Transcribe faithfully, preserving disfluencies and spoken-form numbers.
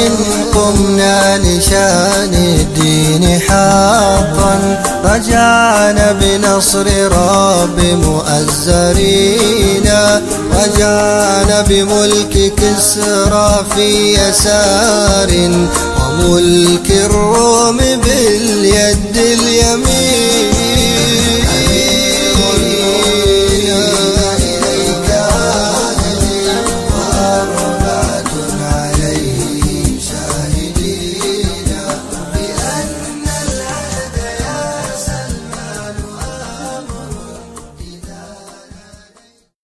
قمنا لشان الدين حقا، رجعنا بنصر رب مؤزرين، رجعنا بملك كسرى في يسار، وملك الروم باليد اليمين.